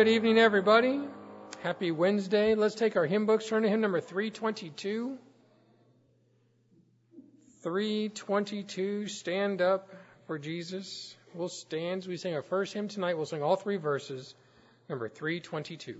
Good evening, everybody. Happy Wednesday. Let's take our hymn books, turn to hymn number 322. 322, Stand Up for Jesus. We'll stand as we sing our first hymn tonight. We'll sing all three verses, number 322.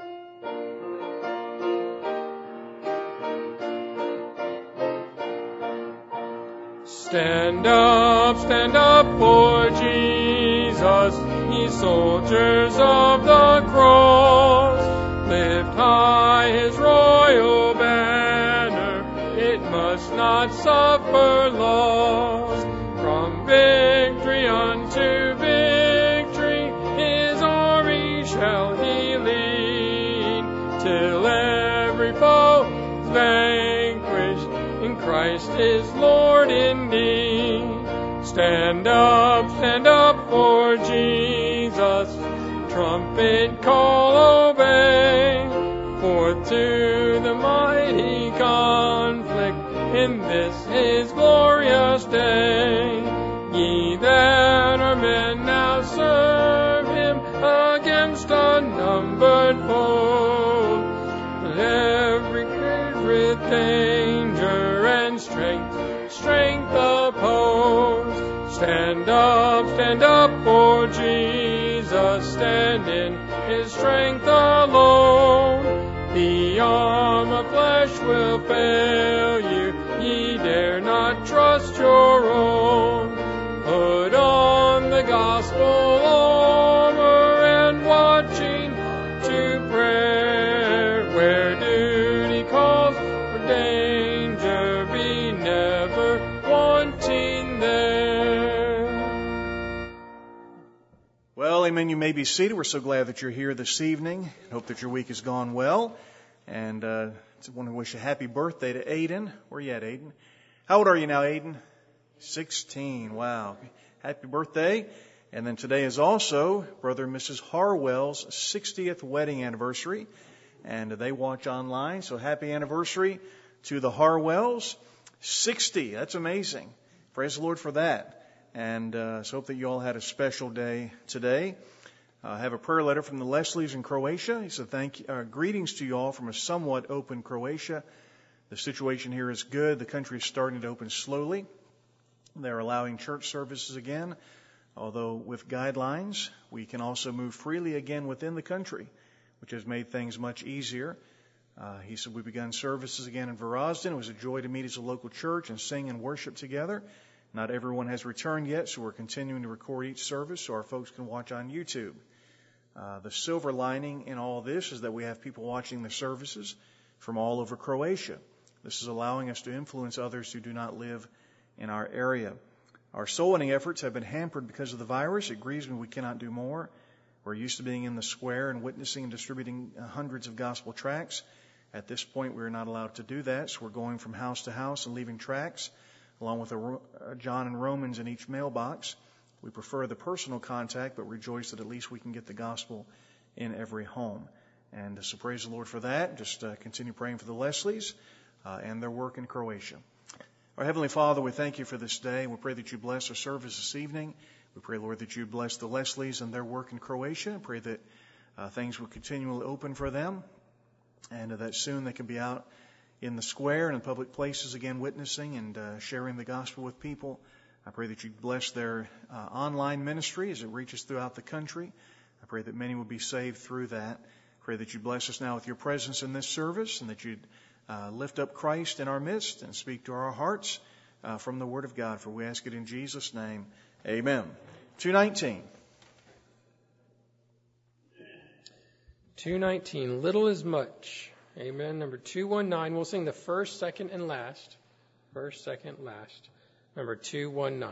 Stand up for Jesus, ye soldiers of the cross. Lift high his royal banner, it must not suffer loss. From victory unto victory, his army shall he lead, till every foe is vanquished, and Christ is Lord indeed. Stand up for Jesus, trumpet call obey, forth to the mighty conflict in this his glorious day. Ye that are men now serve him against unnumbered foes, but every with danger and strength opposed. Stand up for Jesus, stand in his strength alone. The arm of flesh will fail you, ye dare not trust your own. Put on the gospel armor and watching to prayer, where duty calls for danger, be never wanting there. Well, amen. You may be seated. We're so glad that you're here this evening. Hope that your week has gone well. And I want to wish a happy birthday to Aiden. Where are you at, Aiden? How old are you now, Aiden? 16. Wow. Happy birthday. And then today is also Brother and Mrs. Harwell's 60th wedding anniversary. And they watch online. So happy anniversary to the Harwells. 60. That's amazing. Praise the Lord for that. And so hope that you all had a special day today. I have a prayer letter from the Leslies in Croatia. He said, greetings to you all from a somewhat open Croatia. The situation here is good. The country is starting to open slowly. They're allowing church services again, although with guidelines. We can also move freely again within the country, which has made things much easier. He said, we've begun services again in Varazdin. It was a joy to meet as a local church and sing and worship together. Not everyone has returned yet, so we're continuing to record each service so our folks can watch on YouTube. The silver lining in all this is that we have people watching the services from all over Croatia. This is allowing us to influence others who do not live in our area. Our soul winning efforts have been hampered because of the virus. It grieves me we cannot do more. We're used to being in the square and witnessing and distributing hundreds of gospel tracts. At this point, we're not allowed to do that, so we're going from house to house and leaving tracts, along with a John and Romans in each mailbox. We prefer the personal contact, but rejoice that at least we can get the gospel in every home. And so praise the Lord for that. Just continue praying for the Leslies and their work in Croatia. Our Heavenly Father, we thank you for this day. We pray that you bless our service this evening. We pray, Lord, that you bless the Leslies and their work in Croatia. I pray that things will continually open for them and that soon they can be out in the square and in public places again witnessing and sharing the gospel with people. I pray that you bless their online ministry as it reaches throughout the country. I pray that many will be saved through that. I pray that you bless us now with your presence in this service and that you'd lift up Christ in our midst and speak to our hearts from the Word of God. For we ask it in Jesus' name. Amen. 219. 219, little is much. Amen. Number 219. We'll sing the first, second, and last. First, second, last. Number 219.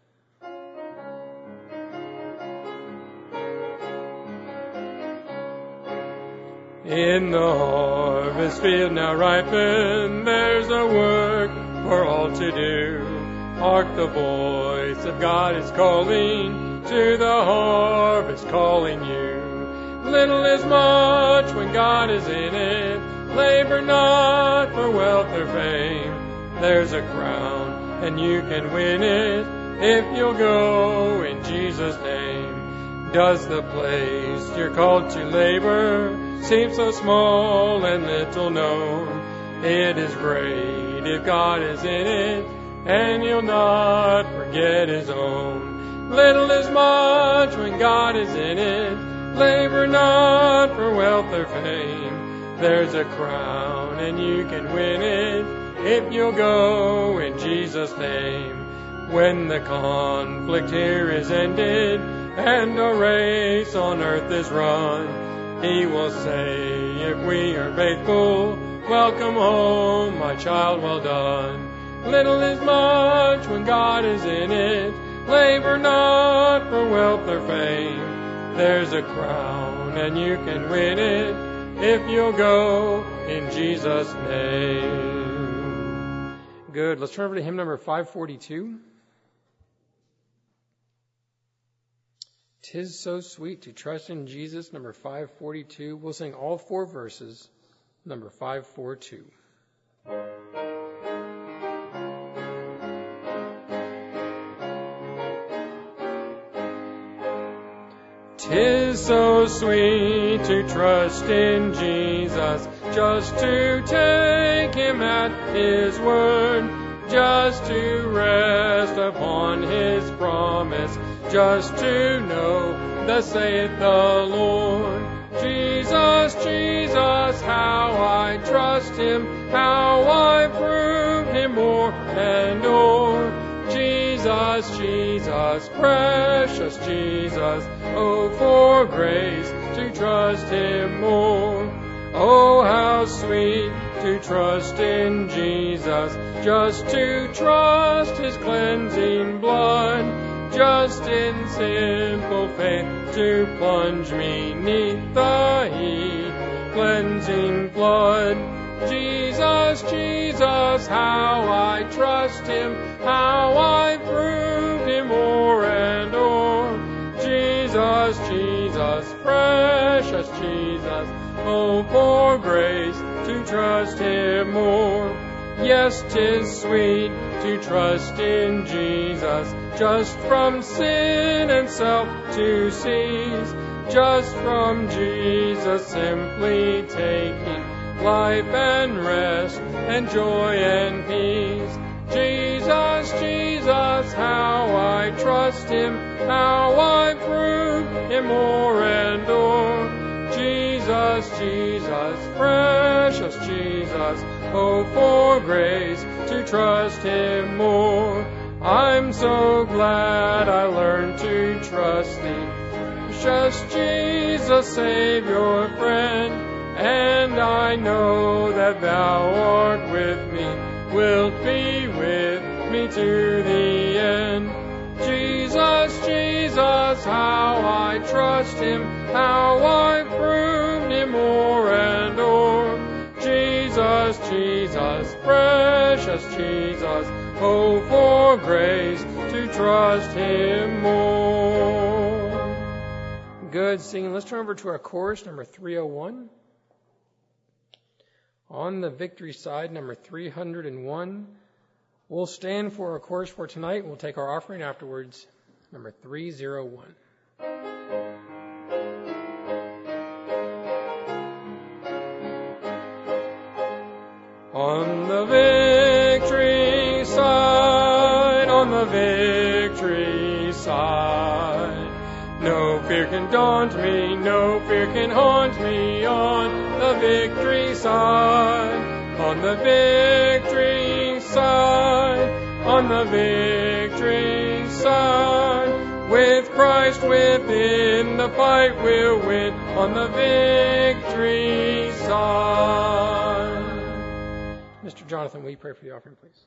In the harvest field now ripened, there's a work for all to do. Hark, the voice of God is calling, to the harvest calling you. Little is much when God is in it. Labor not for wealth or fame. There's a crown, and you can win it if you'll go in Jesus' name. Does the place you're called to labor seem so small and little known? It is great if God is in it, and He'll not forget His own. Little is much when God is in it. Labor not for wealth or fame. There's a crown and you can win it if you'll go in Jesus' name. When the conflict here is ended and a race on earth is run, He will say, if we are faithful, welcome home, my child, well done. Little is much when God is in it. Labor not for wealth or fame. There's a crown and you can win it if you'll go in Jesus' name. Good. Let's turn over to hymn number 542. 'Tis so sweet to trust in Jesus, number 542. We'll sing all four verses, number 542. 'Tis so sweet to trust in Jesus, just to take Him at His word, just to rest upon His promise, just to know, thus saith the Lord. Jesus, Jesus, how I trust Him, how I prove Him more and more. Jesus, Jesus, precious Jesus, oh, for grace to trust Him more. Oh, how sweet to trust in Jesus, just to trust His cleansing blood, just in simple faith to plunge me 'neath the heat cleansing flood. Jesus, Jesus, how I trust Him, how I prove Him o'er and o'er. Jesus, Jesus, precious Jesus, oh, for grace to trust Him more. Yes, 'tis sweet to trust in Jesus, just from sin and self to cease, just from Jesus simply taking life and rest and joy and peace. Jesus, Jesus, how I trust Him, how I prove Him o'er and o'er. Jesus, Jesus, precious Jesus, oh, for grace to trust Him more. I'm so glad I learned to trust Thee, precious Jesus, Savior, friend. And I know that Thou art with me, wilt be with me to the end. Jesus, Jesus, how I trust Him, how I prove Him o'er and o'er. Jesus, Jesus, precious Jesus, oh, for grace to trust Him more. Good singing. Let's turn over to our chorus, number 301. On the victory side, number 301. We'll stand for our chorus for tonight. We'll take our offering afterwards, number 301. On the victory side, on the victory side, no fear can daunt me, no fear can haunt me. On the victory side, on the victory side, on the victory side, with Christ within, the fight we'll win. On the victory side. Mr. Jonathan, will you pray for the offering, please?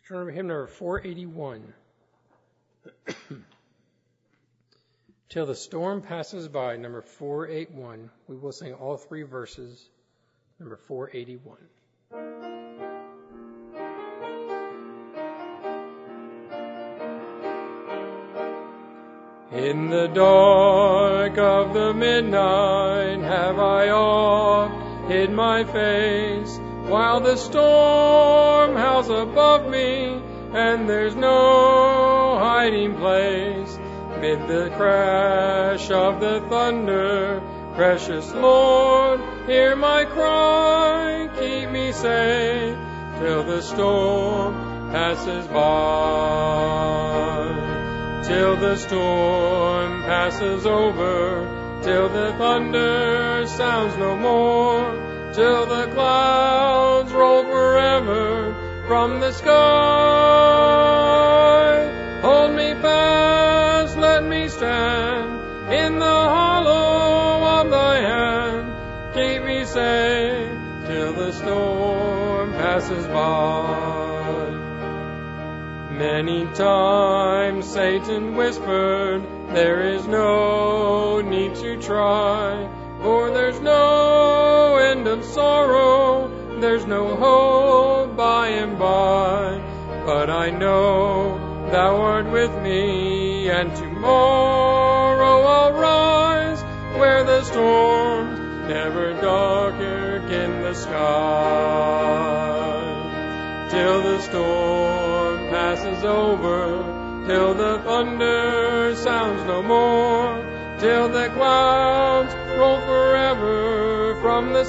Turn to hymn number 481. Till the Storm Passes By, number 481. We will sing all three verses, number 481. In the dark of the midnight have I oft hid my face, while the storm howls above me, and there's no hiding place. Mid the crash of the thunder, precious Lord, hear my cry, keep me safe till the storm passes by. Till the storm passes over, till the thunder sounds no more, till the clouds roll forever from the sky. Hold me fast, let me stand in the hollow of thy hand. Keep me safe till the storm passes by. Many times Satan whispered, there is no need to try, for there's no end of sorrow, there's no hope by and by. But I know thou art with me, and tomorrow I'll rise, where the storms never darken the sky. Till the storm passes over, till the thunder sounds no more, till the clouds roll forever from the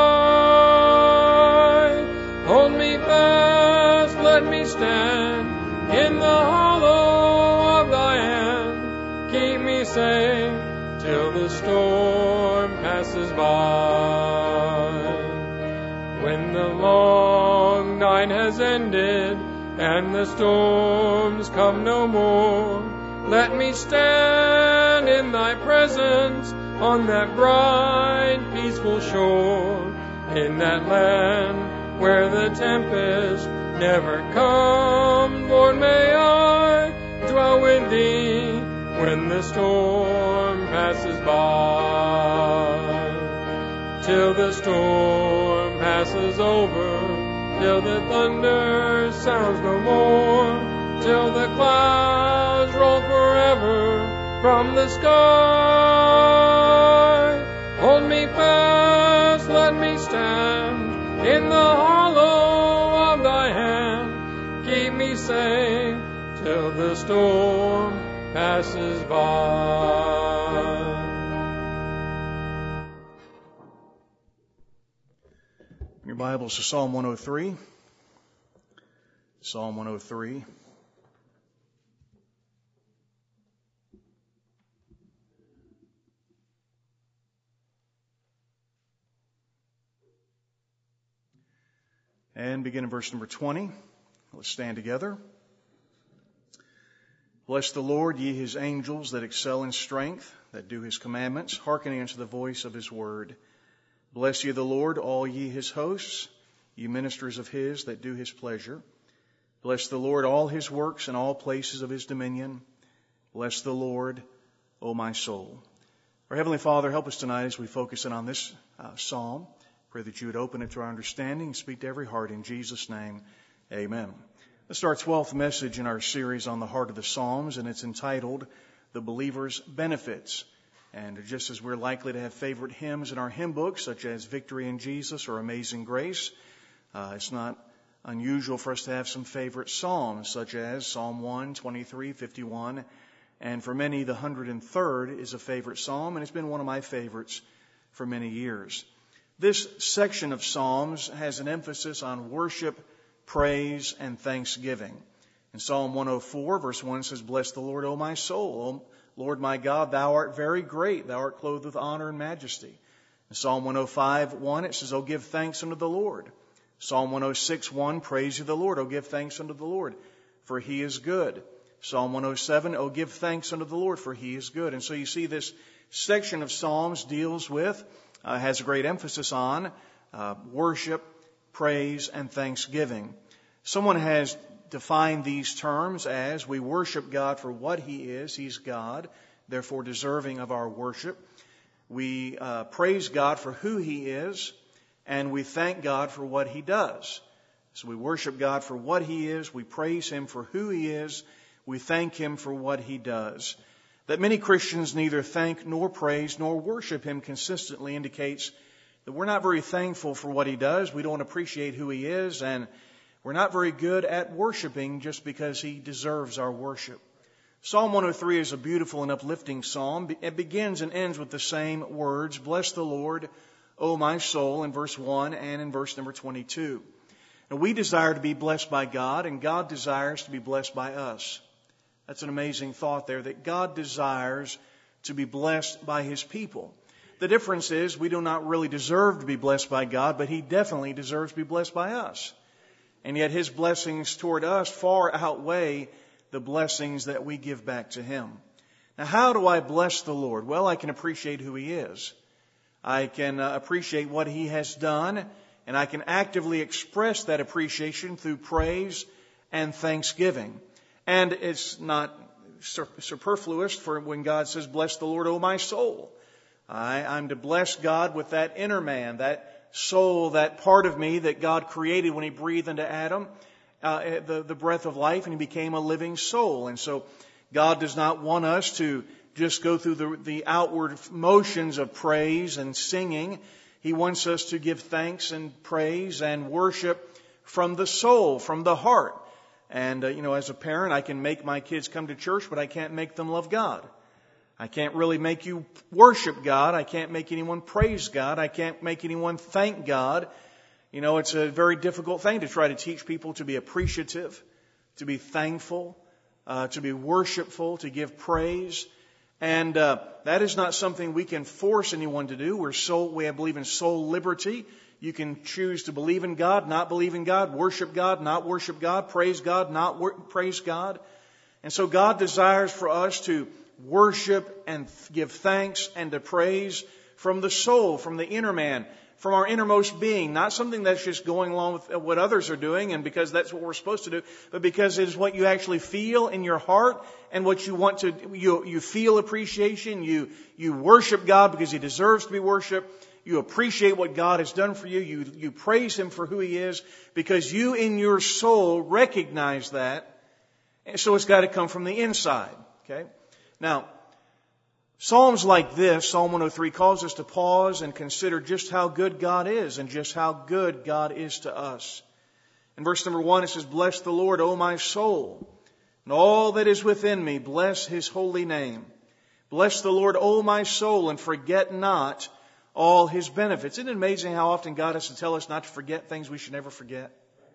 sky. Hold me fast, let me stand in the hollow of thy hand. Keep me safe till the storm passes by. When the long night has ended and the storms come no more, let me stand in thy presence on that bright, peaceful shore, in that land where the tempest never comes. Lord, may I dwell with thee when the storm passes by. Till the storm passes over, till the thunder sounds no more, till the clouds roll forever from the sky. Hold me fast, let me stand in the hollow of thy hand. Keep me safe till the storm passes by. Your Bibles to Psalm 103. Psalm 103. And begin in verse number 20. Let's stand together. Bless the Lord, ye his angels that excel in strength, that do his commandments, hearkening unto the voice of his word. Bless ye the Lord, all ye his hosts, ye ministers of his that do his pleasure. Bless the Lord, all his works and all places of his dominion. Bless the Lord, O my soul. Our Heavenly Father, help us tonight as we focus in on this psalm. Pray that you would open it to our understanding and speak to every heart. In Jesus' name, amen. This is our 12th message in our series on the heart of the Psalms, and it's entitled, The Believer's Benefits. And just as we're likely to have favorite hymns in our hymn books, such as Victory in Jesus or Amazing Grace, it's not unusual for us to have some favorite psalms, such as Psalm 1, 23, 51, and for many, the 103rd is a favorite psalm, and it's been one of my favorites for many years. This section of Psalms has an emphasis on worship, praise, and thanksgiving. In Psalm 104, verse 1 says, Bless the Lord, O my soul. O Lord my God, thou art very great. Thou art clothed with honor and majesty. In Psalm 105, 1, it says, O give thanks unto the Lord. Psalm 106, 1, Praise ye the Lord. O give thanks unto the Lord, for he is good. Psalm 107, O give thanks unto the Lord, for he is good. And so you see this section of Psalms deals with, has a great emphasis on worship, praise, and thanksgiving. Someone has define these terms as we worship God for what He is. He's God, therefore deserving of our worship. We praise God for who He is, and we thank God for what He does. So we worship God for what He is, we praise Him for who He is, we thank Him for what He does. That many Christians neither thank nor praise nor worship Him consistently indicates that we're not very thankful for what He does, we don't appreciate who He is, and we're not very good at worshiping just because He deserves our worship. Psalm 103 is a beautiful and uplifting psalm. It begins and ends with the same words, "Bless the Lord, O my soul," in verse 1 and in verse number 22. Now, we desire to be blessed by God, and God desires to be blessed by us. That's an amazing thought there, that God desires to be blessed by His people. The difference is we do not really deserve to be blessed by God, but He definitely deserves to be blessed by us. And yet His blessings toward us far outweigh the blessings that we give back to Him. Now, how do I bless the Lord? Well, I can appreciate who He is. I can appreciate what He has done, and I can actively express that appreciation through praise and thanksgiving. And it's not superfluous for when God says, "Bless the Lord, O my soul." I'm to bless God with that inner man, that soul, that part of me that God created when He breathed into Adam the breath of life, and he became a living soul. And so God does not want us to just go through the outward motions of praise and singing. He wants us to give thanks and praise and worship from the soul, from the heart. And, as a parent, I can make my kids come to church, but I can't make them love God. I can't really make you worship God. I can't make anyone praise God. I can't make anyone thank God. It's a very difficult thing to try to teach people to be appreciative, to be thankful, to be worshipful, to give praise. And that is not something we can force anyone to do. We believe in soul liberty. You can choose to believe in God, not believe in God, worship God, not worship God, praise God, not praise God. And so God desires for us to worship and give thanks and to praise from the soul, from the inner man, from our innermost being, not something that's just going along with what others are doing and because that's what we're supposed to do, but because it is what you actually feel in your heart and what you want to, you feel appreciation, you worship God because He deserves to be worshiped, you appreciate what God has done for you, you praise Him for who He is because you in your soul recognize that, and so it's got to come from the inside, okay? Now, Psalms like this, Psalm 103, calls us to pause and consider just how good God is and just how good God is to us. In verse number 1, it says, "Bless the Lord, O my soul, and all that is within me, bless His holy name. Bless the Lord, O my soul, and forget not all His benefits." Isn't it amazing how often God has to tell us not to forget things we should never forget?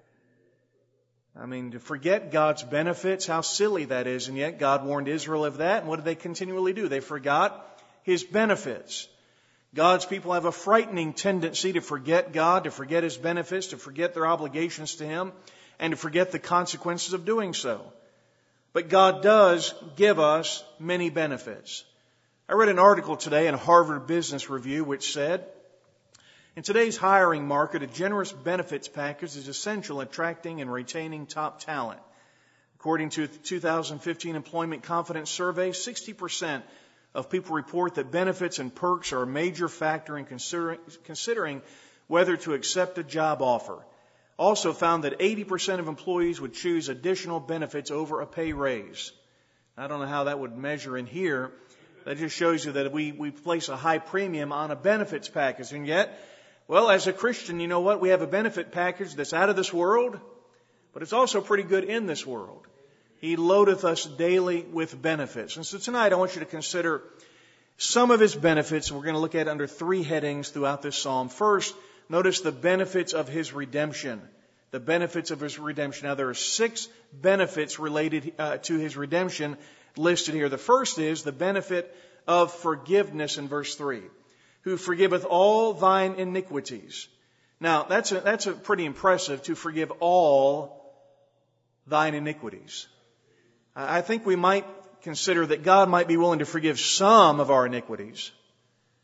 To forget God's benefits, how silly that is. And yet God warned Israel of that. And what did they continually do? They forgot His benefits. God's people have a frightening tendency to forget God, to forget His benefits, to forget their obligations to Him, and to forget the consequences of doing so. But God does give us many benefits. I read an article today in Harvard Business Review which said, "In today's hiring market, a generous benefits package is essential in attracting and retaining top talent. According to the 2015 Employment Confidence Survey, 60% of people report that benefits and perks are a major factor in considering whether to accept a job offer. Also found that 80% of employees would choose additional benefits over a pay raise." I don't know how that would measure in here. That just shows you that we place a high premium on a benefits package. And yet, well, as a Christian, you know what? We have a benefit package that's out of this world, but it's also pretty good in this world. He loadeth us daily with benefits. And so tonight I want you to consider some of His benefits. We're going to look at under three headings throughout this psalm. First, notice the benefits of His redemption. The benefits of His redemption. Now, there are 6 benefits related to His redemption listed here. The first is the benefit of forgiveness in verse 3. "Who forgiveth all thine iniquities." Now, that's a pretty impressive, to forgive all thine iniquities. I think we might consider that God might be willing to forgive some of our iniquities.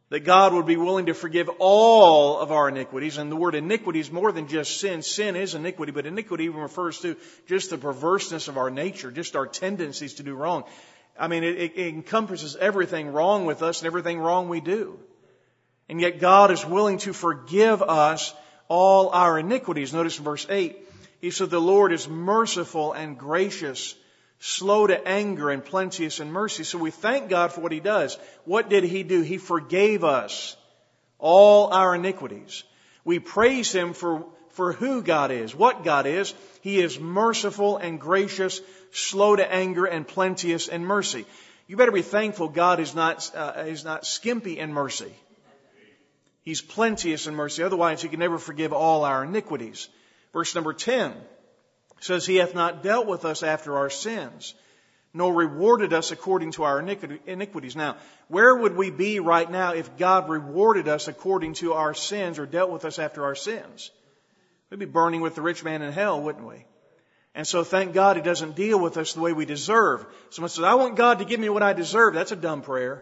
That God would be willing to forgive all of our iniquities. And the word iniquity is more than just sin. Sin is iniquity, but iniquity even refers to just the perverseness of our nature, just our tendencies to do wrong. I mean, it encompasses everything wrong with us and everything wrong we do. And yet God is willing to forgive us all our iniquities. Notice in verse 8, he said, the Lord is merciful and gracious, slow to anger and plenteous in mercy. So we thank God for what He does. What did He do? He forgave us all our iniquities. We praise Him for who God is, what God is. He is merciful and gracious, slow to anger and plenteous in mercy. You better be thankful God is not skimpy in mercy. He's plenteous in mercy. Otherwise, He can never forgive all our iniquities. Verse number 10 says, He hath not dealt with us after our sins, nor rewarded us according to our iniquities. Now, where would we be right now if God rewarded us according to our sins or dealt with us after our sins? We'd be burning with the rich man in hell, wouldn't we? And so thank God He doesn't deal with us the way we deserve. Someone says, I want God to give me what I deserve. That's a dumb prayer.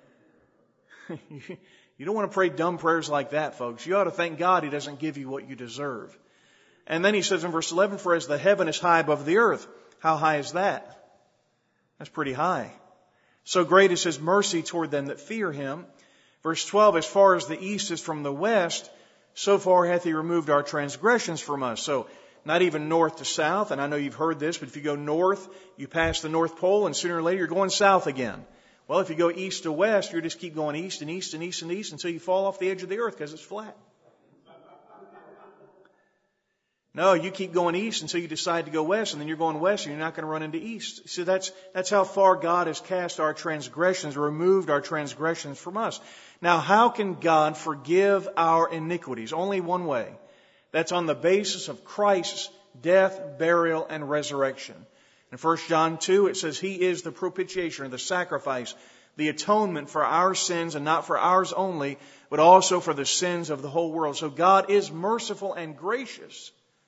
You don't want to pray dumb prayers like that, folks. You ought to thank God He doesn't give you what you deserve. And then he says in verse 11, for as the heaven is high above the earth. How high is that? That's pretty high. So great is His mercy toward them that fear Him. Verse 12, as far as the east is from the west, so far hath He removed our transgressions from us. So not even north to south. And I know you've heard this, but if you go north, you pass the North Pole, and sooner or later you're going south again. Well, if you go east to west, you just keep going east and east and east and east until you fall off the edge of the earth because it's flat. No, you keep going east until you decide to go west, and then you're going west and you're not going to run into east. See, that's how far God has cast our transgressions, removed our transgressions from us. Now, how can God forgive our iniquities? Only one way. That's on the basis of Christ's death, burial, and resurrection. In 1 John 2, it says, He is the propitiation, or the sacrifice, the atonement for our sins, and not for ours only, but also for the sins of the whole world. So God is merciful and gracious.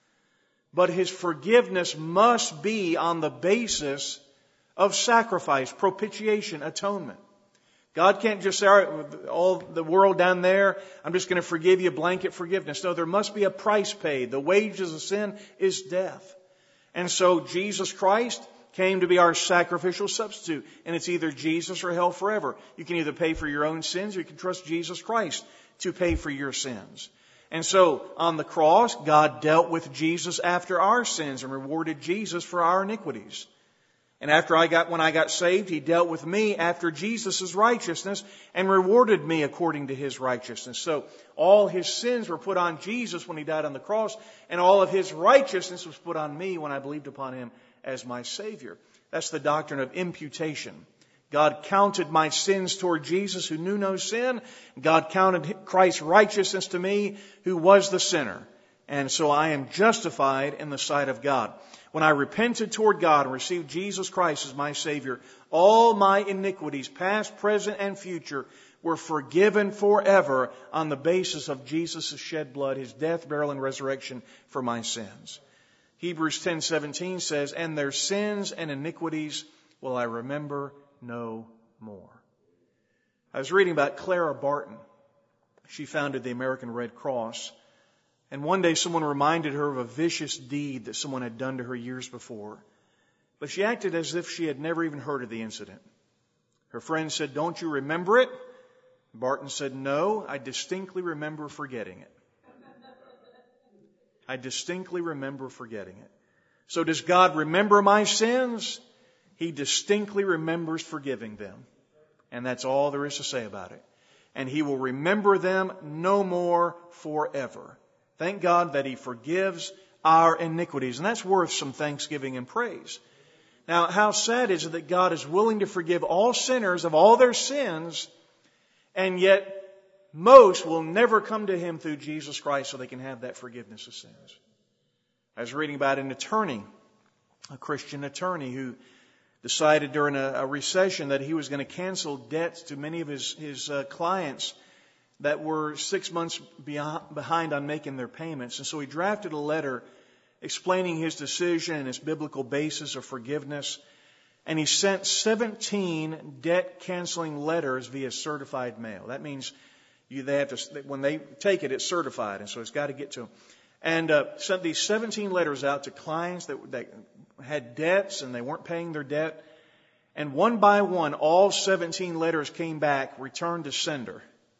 But His forgiveness must be on the basis of sacrifice, propitiation, atonement. God can't just say, all right, all the world down there, I'm just going to forgive you, blanket forgiveness. No, there must be a price paid. The wages of sin is death. And so Jesus Christ came to be our sacrificial substitute. And it's either Jesus or hell forever. You can either pay for your own sins or you can trust Jesus Christ to pay for your sins. And so on the cross, God dealt with Jesus after our sins and rewarded Jesus for our iniquities. And when I got saved, He dealt with me after Jesus' righteousness and rewarded me according to His righteousness. So all His sins were put on Jesus when He died on the cross, and all of His righteousness was put on me when I believed upon Him as my Savior. That's the doctrine of imputation. God counted my sins toward Jesus who knew no sin. God counted Christ's righteousness to me who was the sinner. And so I am justified in the sight of God. When I repented toward God and received Jesus Christ as my Savior, all my iniquities, past, present, and future, were forgiven forever on the basis of Jesus' shed blood, His death, burial, and resurrection for my sins. Hebrews 10:17 says, and their sins and iniquities will I remember no more. I was reading about Clara Barton. She founded the American Red Cross. And one day someone reminded her of a vicious deed that someone had done to her years before. But she acted as if she had never even heard of the incident. Her friend said, don't you remember it? Barton said, no, I distinctly remember forgetting it. I distinctly remember forgetting it. So does God remember my sins? He distinctly remembers forgiving them. And that's all there is to say about it. And He will remember them no more forever. Thank God that He forgives our iniquities. And that's worth some thanksgiving and praise. Now, how sad is it that God is willing to forgive all sinners of all their sins, and yet most will never come to Him through Jesus Christ so they can have that forgiveness of sins. I was reading about an attorney, a Christian attorney, who decided during a recession that he was going to cancel debts to many of his clients that were 6 months behind on making their payments. And so he drafted a letter explaining his decision and its biblical basis of forgiveness. and he sent 17 debt-canceling letters via certified mail. That means they have to, when they take it, it's certified, and so it's got to get to them. And sent these 17 letters out to clients that had debts and they weren't paying their debt. And one by one, all 17 letters came back, returned to sender.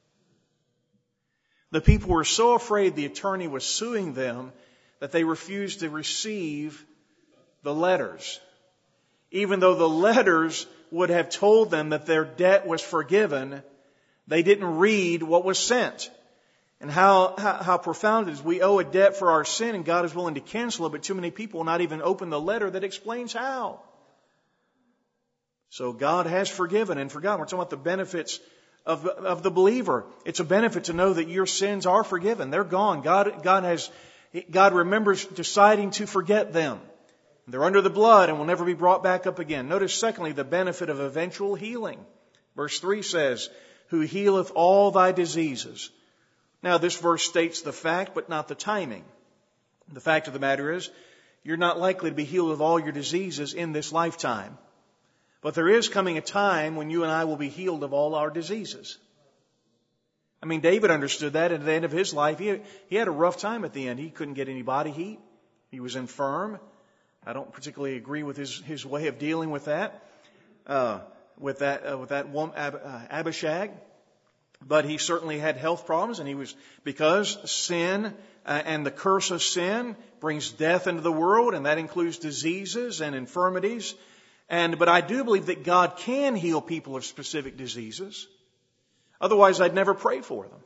The people were so afraid the attorney was suing them that they refused to receive the letters. Even though the letters would have told them that their debt was forgiven, they didn't read what was sent. And how profound it is. We owe a debt for our sin and God is willing to cancel it, but too many people will not even open the letter that explains how. So God has forgiven and forgotten. We're talking about the benefits of the believer. It's a benefit to know that your sins are forgiven. They're gone. God remembers deciding to forget them. They're under the blood and will never be brought back up again. Notice, secondly, the benefit of eventual healing. Verse 3 says, who healeth all thy diseases. Now, this verse states the fact, but not the timing. The fact of the matter is, you're not likely to be healed of all your diseases in this lifetime. But there is coming a time when you and I will be healed of all our diseases. I mean, David understood that at the end of his life. He had a rough time at the end. He couldn't get any body heat. He was infirm. I don't particularly agree with his way of dealing with that, with that woman, Abishag. But he certainly had health problems, and because sin and the curse of sin brings death into the world, and that includes diseases and infirmities. But I do believe that God can heal people of specific diseases. Otherwise, I'd never pray for them.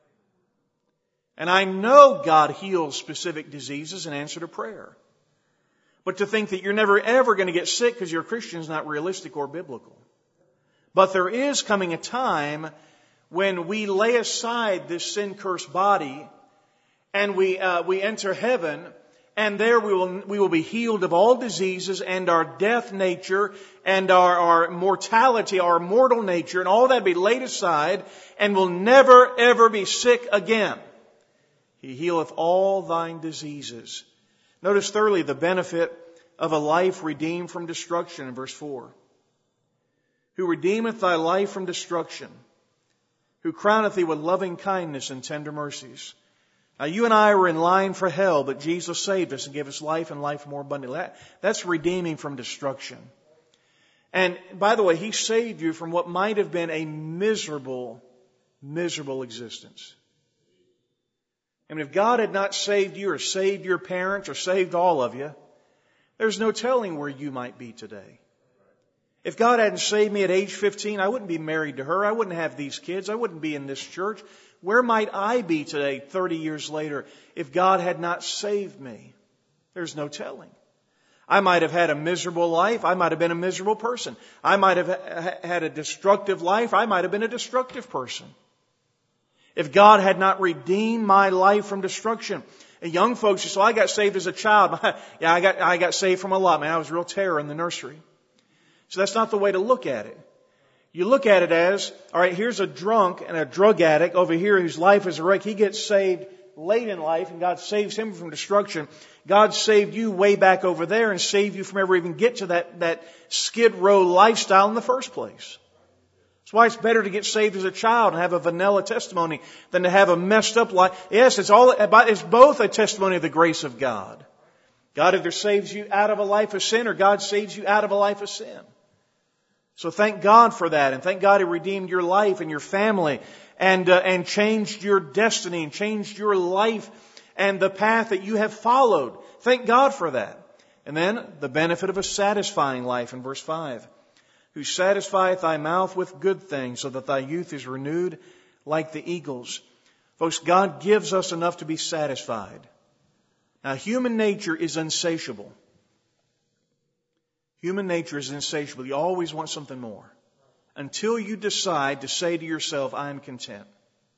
And I know God heals specific diseases in answer to prayer. But to think that you're never ever going to get sick because you're a Christian is not realistic or biblical. But there is coming a time when we lay aside this sin-cursed body and we enter heaven, and there we will be healed of all diseases, and our death nature and our mortality, our mortal nature, and all that be laid aside, and will never ever be sick again. He healeth all thine diseases. Notice thirdly the benefit of a life redeemed from destruction in verse 4. Who redeemeth thy life from destruction, who crowneth thee with loving kindness and tender mercies. Now, you and I were in line for hell, but Jesus saved us and gave us life and life more abundantly. That's redeeming from destruction. And by the way, He saved you from what might have been a miserable, miserable existence. I mean, if God had not saved you or saved your parents or saved all of you, there's no telling where you might be today. If God hadn't saved me at age 15, I wouldn't be married to her. I wouldn't have these kids. I wouldn't be in this church. Where might I be today, 30 years later, if God had not saved me? There's no telling. I might have had a miserable life. I might have been a miserable person. I might have had a destructive life. I might have been a destructive person. If God had not redeemed my life from destruction. And young folks, so I got saved as a child. Yeah, I got saved from a lot, man. I was a real terror in the nursery. So that's not the way to look at it. You look at it as, all right, here's a drunk and a drug addict over here whose life is a wreck. He gets saved late in life and God saves him from destruction. God saved you way back over there and saved you from ever even get to that skid row lifestyle in the first place. That's why it's better to get saved as a child and have a vanilla testimony than to have a messed up life. Yes, it's both a testimony of the grace of God. God either saves you out of a life of sin or God saves you out of a life of sin. So thank God for that, and thank God He redeemed your life and your family and changed your destiny and changed your life and the path that you have followed. Thank God for that. And then the benefit of a satisfying life in verse 5. Who satisfieth thy mouth with good things, so that thy youth is renewed like the eagles. Folks, God gives us enough to be satisfied. Now, human nature is insatiable. Human nature is insatiable. You always want something more. Until you decide to say to yourself, I am content.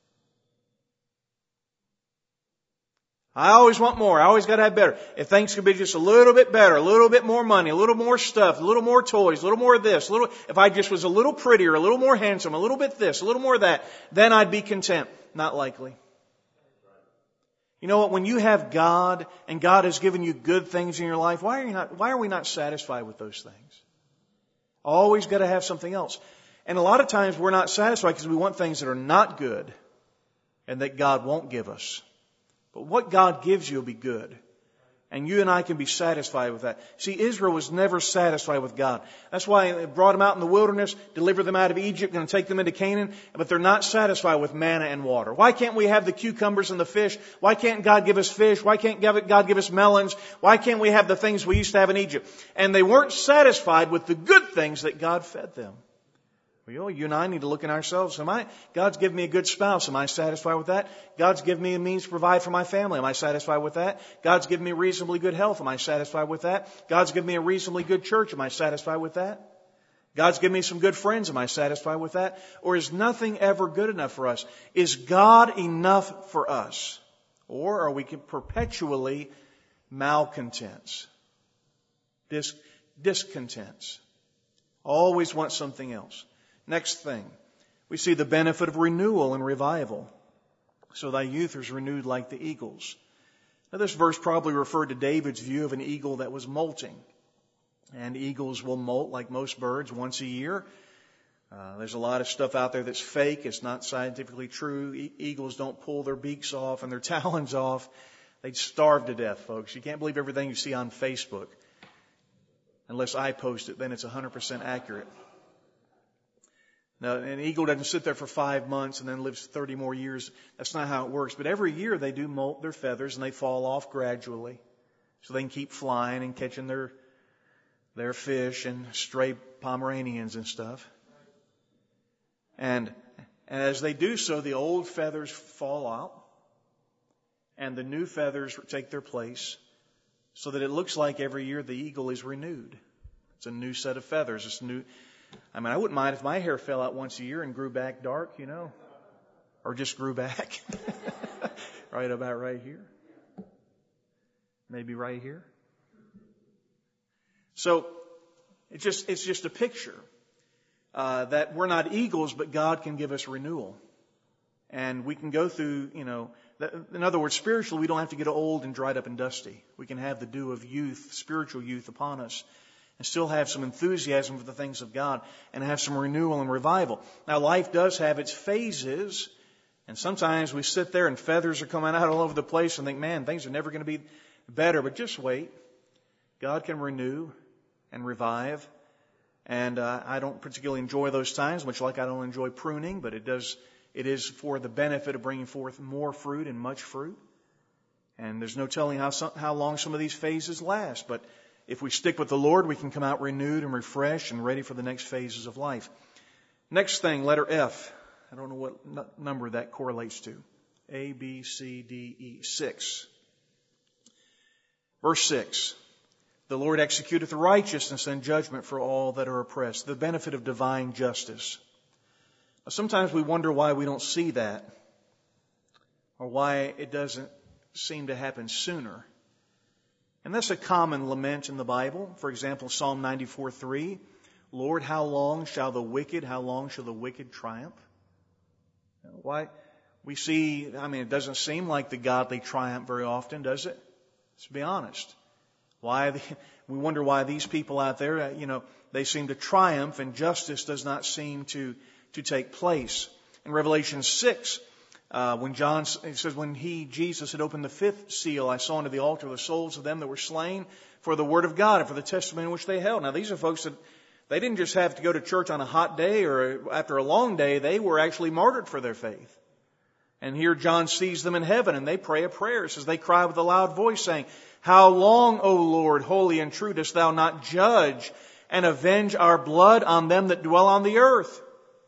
I always want more. I always got to have better. If things could be just a little bit better, a little bit more money, a little more stuff, a little more toys, a little more of this, if I just was a little prettier, a little more handsome, a little bit this, a little more of that, then I'd be content. Not likely. You know what? When you have God and God has given you good things in your life, why are we not satisfied with those things? Always got to have something else. And a lot of times we're not satisfied because we want things that are not good and that God won't give us. But what God gives you will be good. And you and I can be satisfied with that. See, Israel was never satisfied with God. That's why He brought them out in the wilderness, delivered them out of Egypt, going to take them into Canaan, but they're not satisfied with manna and water. Why can't we have the cucumbers and the fish? Why can't God give us fish? Why can't God give us melons? Why can't we have the things we used to have in Egypt? And they weren't satisfied with the good things that God fed them. Well, you and I need to look in ourselves. God's given me a good spouse. Am I satisfied with that? God's given me a means to provide for my family. Am I satisfied with that? God's given me reasonably good health. Am I satisfied with that? God's given me a reasonably good church. Am I satisfied with that? God's given me some good friends. Am I satisfied with that? Or is nothing ever good enough for us? Is God enough for us? Or are we perpetually malcontents? Discontents. Always want something else. Next thing, we see the benefit of renewal and revival. So thy youth is renewed like the eagles. Now this verse probably referred to David's view of an eagle that was molting. And eagles will molt like most birds once a year. There's a lot of stuff out there that's fake. It's not scientifically true. Eagles don't pull their beaks off and their talons off. They'd starve to death, folks. You can't believe everything you see on Facebook. Unless I post it, then it's 100% accurate. Now, an eagle doesn't sit there for 5 months and then lives 30 more years. That's not how it works. But every year they do molt their feathers and they fall off gradually. So they can keep flying and catching their fish and stray Pomeranians and stuff. And as they do so, the old feathers fall out and the new feathers take their place so that it looks like every year the eagle is renewed. It's a new set of feathers. It's new. I wouldn't mind if my hair fell out once a year and grew back dark, or just grew back. Right about right here. Maybe right here. So it's just a picture that we're not eagles, but God can give us renewal. And we can go through, in other words, spiritually, we don't have to get old and dried up and dusty. We can have the dew of youth, spiritual youth upon us, and still have some enthusiasm for the things of God and have some renewal and revival. Now, life does have its phases, and sometimes we sit there and feathers are coming out all over the place and think, man, things are never going to be better. But just wait. God can renew and revive. And I don't particularly enjoy those times, much like I don't enjoy pruning, but it is for the benefit of bringing forth more fruit and much fruit. And there's no telling how long some of these phases last, but if we stick with the Lord, we can come out renewed and refreshed and ready for the next phases of life. Next thing, letter F. I don't know what number that correlates to. A, B, C, D, E. 6. Verse 6. The Lord executeth righteousness and judgment for all that are oppressed. The benefit of divine justice. Now, sometimes we wonder why we don't see that, or why it doesn't seem to happen sooner. And that's a common lament in the Bible. For example, Psalm 94:3, Lord, how long shall the wicked triumph? Why? We see, it doesn't seem like the godly triumph very often, does it? Let's be honest. We wonder why these people out there, they seem to triumph and justice does not seem to take place. In Revelation 6, when Jesus had opened the fifth seal, I saw unto the altar the souls of them that were slain for the word of God and for the testimony which they held. Now these are folks that they didn't just have to go to church on a hot day or after a long day. They were actually martyred for their faith. And here John sees them in heaven and they pray a prayer. It says they cry with a loud voice saying, How long, O Lord, holy and true, dost thou not judge and avenge our blood on them that dwell on the earth?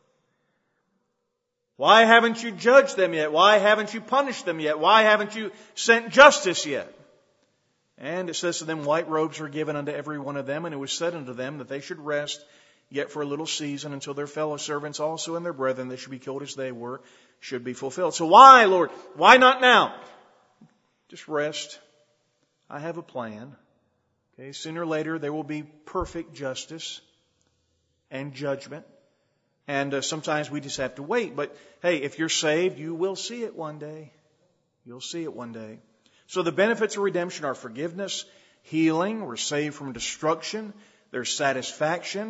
Why haven't you judged them yet? Why haven't you punished them yet? Why haven't you sent justice yet? And it says to them, white robes were given unto every one of them, and it was said unto them that they should rest yet for a little season until their fellow servants also and their brethren that should be killed as they were should be fulfilled. So why, Lord? Why not now? Just rest. I have a plan. Okay, sooner or later there will be perfect justice and judgment. And sometimes we just have to wait. But hey, if you're saved, you will see it one day. You'll see it one day. So the benefits of redemption are forgiveness, healing. We're saved from destruction. There's satisfaction.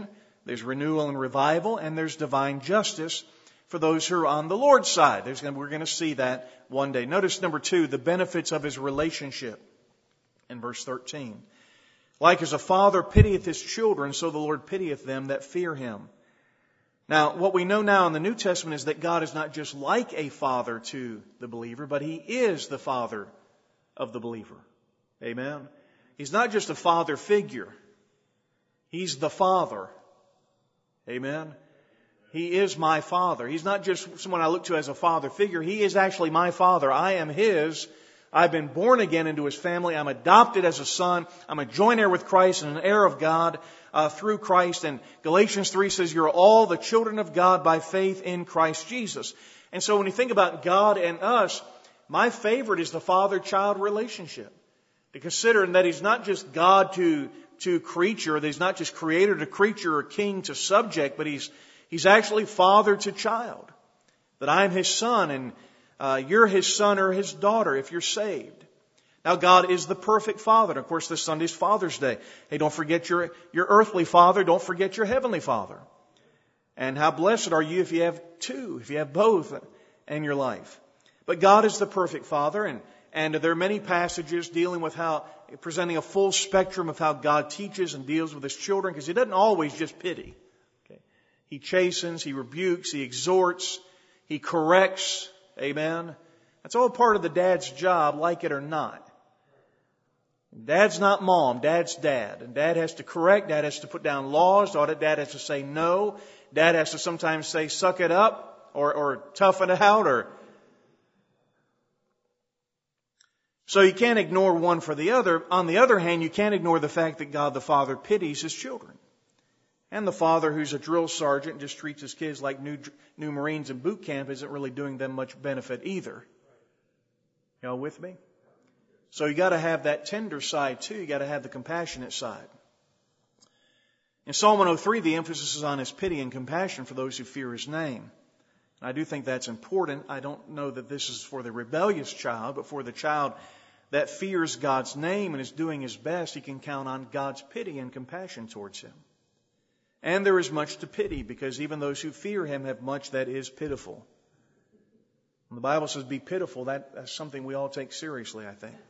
There's renewal and revival, and there's divine justice for those who are on the Lord's side. We're going to see that one day. Notice number 2, the benefits of His relationship in verse 13. Like as a father pitieth his children, so the Lord pitieth them that fear Him. Now, what we know now in the New Testament is that God is not just like a father to the believer, but He is the Father of the believer. Amen? He's not just a father figure. He's the Father. Amen? He is my Father. He's not just someone I look to as a father figure. He is actually my Father. I am His. I've been born again into His family. I'm adopted as a son. I'm a joint heir with Christ and an heir of God through Christ. And Galatians 3 says you're all the children of God by faith in Christ Jesus. And so when you think about God and us, my favorite is the father-child relationship. To consider that He's not just God to creature, that He's not just creator to creature or king to subject, but He's actually father to child. That I'm His son and you're His son or His daughter if you're saved. Now God is the perfect Father. And of course this Sunday's Father's Day. Hey, don't forget your earthly father. Don't forget your heavenly Father. And how blessed are you if you have two, if you have both in your life. But God is the perfect Father, and there are many passages dealing with presenting a full spectrum of how God teaches and deals with His children, because He doesn't always just pity. Okay? He chastens, He rebukes, He exhorts, He corrects. Amen? That's all part of the dad's job, like it or not. Dad's not mom, dad's dad. And dad has to correct, dad has to put down laws, dad has to say no, dad has to sometimes say suck it up or toughen it out. So you can't ignore one for the other. On the other hand, you can't ignore the fact that God the Father pities His children. And the father who's a drill sergeant and just treats his kids like new Marines in boot camp isn't really doing them much benefit either. Y'all with me? So you got to have that tender side too. You got to have the compassionate side. In Psalm 103, the emphasis is on His pity and compassion for those who fear His name. And I do think that's important. I don't know that this is for the rebellious child, but for the child that fears God's name and is doing his best, he can count on God's pity and compassion towards him. And there is much to pity, because even those who fear Him have much that is pitiful. When the Bible says be pitiful, that's something we all take seriously, I think.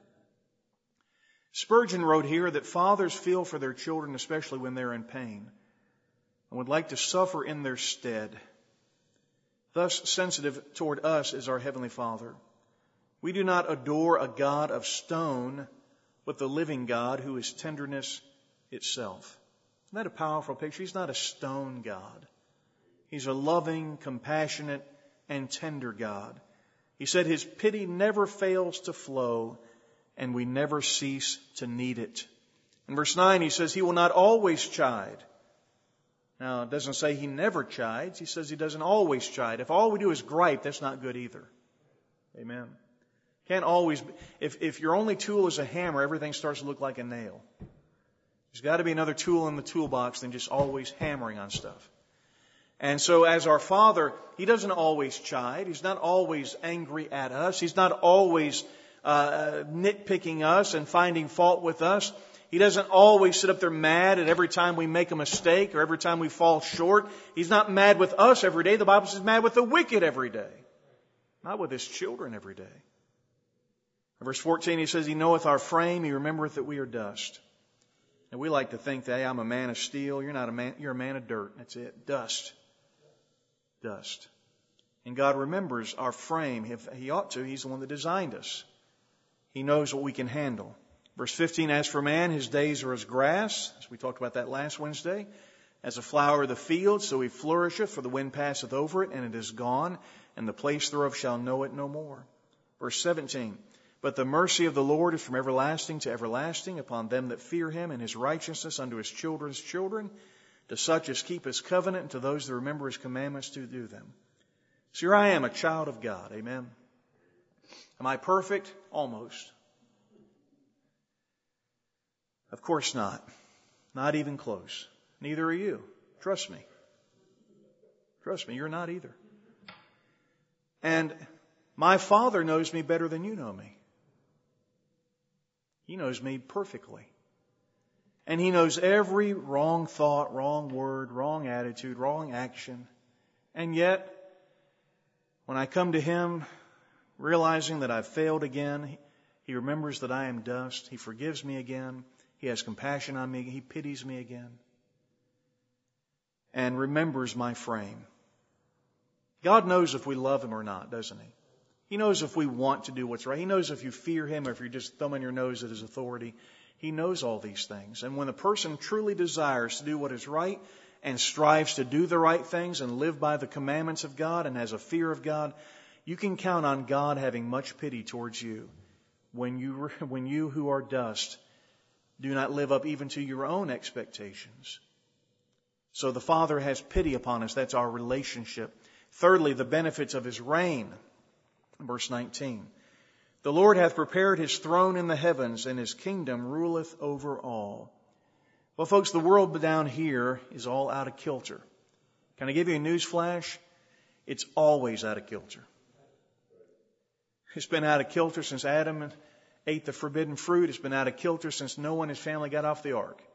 Spurgeon wrote here that fathers feel for their children, especially when they're in pain, and would like to suffer in their stead. Thus sensitive toward us is our Heavenly Father. We do not adore a God of stone, but the living God who is tenderness itself. Isn't that a powerful picture? He's not a stone God. He's a loving, compassionate, and tender God. He said His pity never fails to flow, and we never cease to need it. In verse 9, He says He will not always chide. Now, it doesn't say He never chides. He says He doesn't always chide. If all we do is gripe, that's not good either. Amen. Can't always be. If your only tool is a hammer, everything starts to look like a nail. There's got to be another tool in the toolbox than just always hammering on stuff. And so as our Father, He doesn't always chide. He's not always angry at us. He's not always nitpicking us and finding fault with us. He doesn't always sit up there mad at every time we make a mistake or every time we fall short. He's not mad with us every day. The Bible says He's mad with the wicked every day. Not with His children every day. In verse 14, He says, He knoweth our frame. He remembereth that we are dust. And we like to think that, hey, I'm a man of steel. You're not a man. You're a man of dirt. That's it. Dust. Dust. And God remembers our frame. If He ought to, He's the one that designed us. He knows what we can handle. Verse 15, as for man, his days are as grass, as we talked about that last Wednesday, as a flower of the field, so he flourisheth, for the wind passeth over it, and it is gone, and the place thereof shall know it no more. Verse 17, but the mercy of the Lord is from everlasting to everlasting upon them that fear Him, and His righteousness unto His children's children, to such as keep His covenant, and to those that remember His commandments to do them. So here I am, a child of God. Amen. Am I perfect? Almost. Of course not. Not even close. Neither are you. Trust me. Trust me, you're not either. And my Father knows me better than you know me. He knows me perfectly. And He knows every wrong thought, wrong word, wrong attitude, wrong action. And yet, when I come to Him, realizing that I've failed again, He remembers that I am dust. He forgives me again. He has compassion on me. He pities me again. And remembers my frame. God knows if we love Him or not, doesn't He? He knows if we want to do what's right. He knows if you fear Him or if you're just thumbing your nose at His authority. He knows all these things. And when a person truly desires to do what is right and strives to do the right things and live by the commandments of God and has a fear of God, you can count on God having much pity towards you when you who are dust do not live up even to your own expectations. So the Father has pity upon us. That's our relationship. Thirdly, the benefits of His reign. Verse 19. The Lord hath prepared His throne in the heavens, and His kingdom ruleth over all. Well, folks, the world down here is all out of kilter. Can I give you a news flash? It's always out of kilter. It's been out of kilter since Adam ate the forbidden fruit. It's been out of kilter since Noah and his family got off the ark.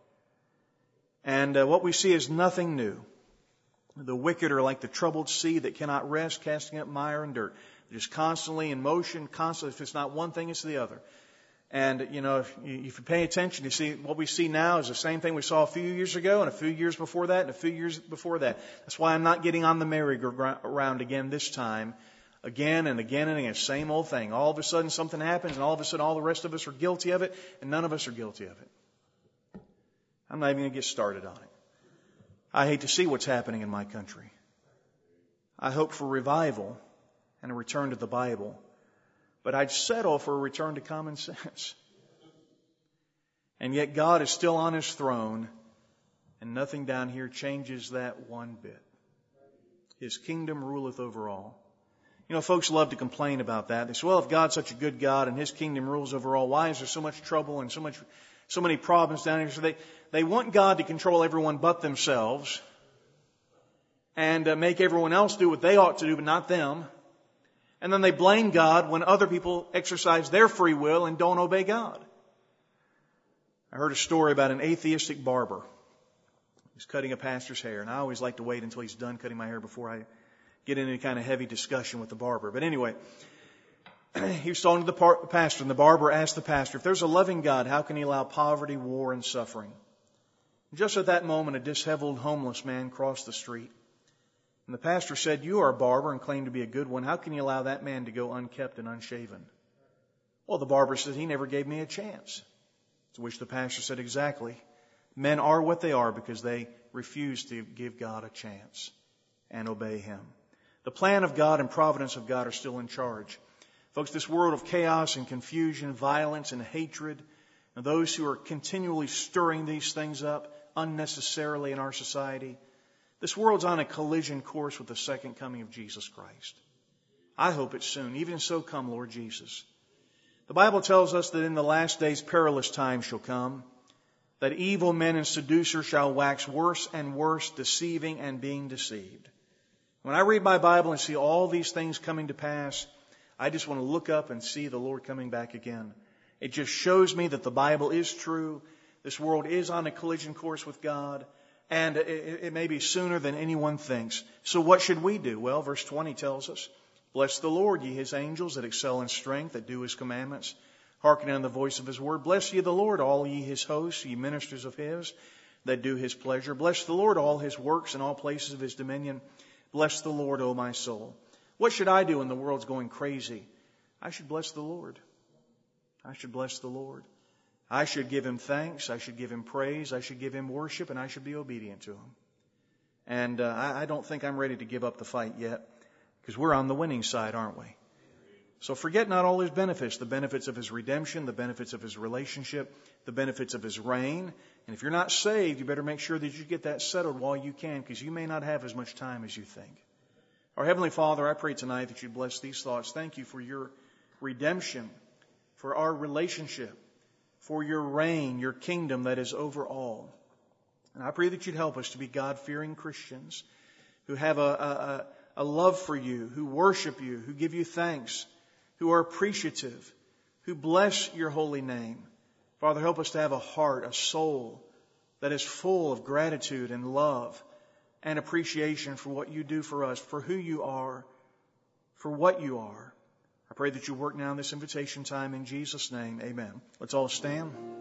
And what we see is nothing new. The wicked are like the troubled sea that cannot rest, casting up mire and dirt. They're just constantly in motion, constantly. If it's not one thing, it's the other. And, if you pay attention, you see what we see now is the same thing we saw a few years ago and a few years before that and a few years before that. That's why I'm not getting on the merry-go-round again this time. Again and again and again. Same old thing. All of a sudden something happens and all of a sudden all the rest of us are guilty of it and none of us are guilty of it. I'm not even going to get started on it. I hate to see what's happening in my country. I hope for revival and a return to the Bible. But I'd settle for a return to common sense. And yet God is still on His throne, and nothing down here changes that one bit. His kingdom ruleth over all. Folks love to complain about that. They say, well, if God's such a good God and His kingdom rules over all, why is there so much trouble and so many problems down here? So they want God to control everyone but themselves and make everyone else do what they ought to do, but not them. And then they blame God when other people exercise their free will and don't obey God. I heard a story about an atheistic barber. He's cutting a pastor's hair. And I always like to wait until he's done cutting my hair before I get into any kind of heavy discussion with the barber. But anyway, he was talking to the pastor, and the barber asked the pastor, if there's a loving God, how can He allow poverty, war, and suffering? And just at that moment, a disheveled homeless man crossed the street. And the pastor said, you are a barber and claim to be a good one. How can you allow that man to go unkept and unshaven? Well, the barber said, he never gave me a chance. To which the pastor said, exactly. Men are what they are because they refuse to give God a chance and obey Him. The plan of God and providence of God are still in charge. Folks, this world of chaos and confusion, violence and hatred, and those who are continually stirring these things up unnecessarily in our society, this world's on a collision course with the second coming of Jesus Christ. I hope it's soon. Even so, come, Lord Jesus. The Bible tells us that in the last days perilous times shall come, that evil men and seducers shall wax worse and worse, deceiving and being deceived. When I read my Bible and see all these things coming to pass, I just want to look up and see the Lord coming back again. It just shows me that the Bible is true. This world is on a collision course with God. And it may be sooner than anyone thinks. So what should we do? Well, verse 20 tells us, bless the Lord, ye His angels that excel in strength, that do His commandments, hearken unto the voice of His word. Bless ye the Lord, all ye His hosts, ye ministers of His, that do His pleasure. Bless the Lord, all His works in all places of His dominion. Bless the Lord, O my soul. What should I do when the world's going crazy? I should bless the Lord. I should bless the Lord. I should give Him thanks. I should give Him praise. I should give Him worship, and I should be obedient to Him. And I don't think I'm ready to give up the fight yet, because we're on the winning side, aren't we? So forget not all His benefits, the benefits of His redemption, the benefits of His relationship, the benefits of His reign. And if you're not saved, you better make sure that you get that settled while you can, because you may not have as much time as you think. Our Heavenly Father, I pray tonight that you bless these thoughts. Thank you for your redemption, for our relationship, for your reign, your kingdom that is over all. And I pray that you'd help us to be God-fearing Christians who have a love for you, who worship you, who give you thanks, who are appreciative, who bless your holy name. Father, help us to have a heart, a soul that is full of gratitude and love and appreciation for what you do for us, for who you are, for what you are. I pray that you work now in this invitation time in Jesus' name. Amen. Let's all stand.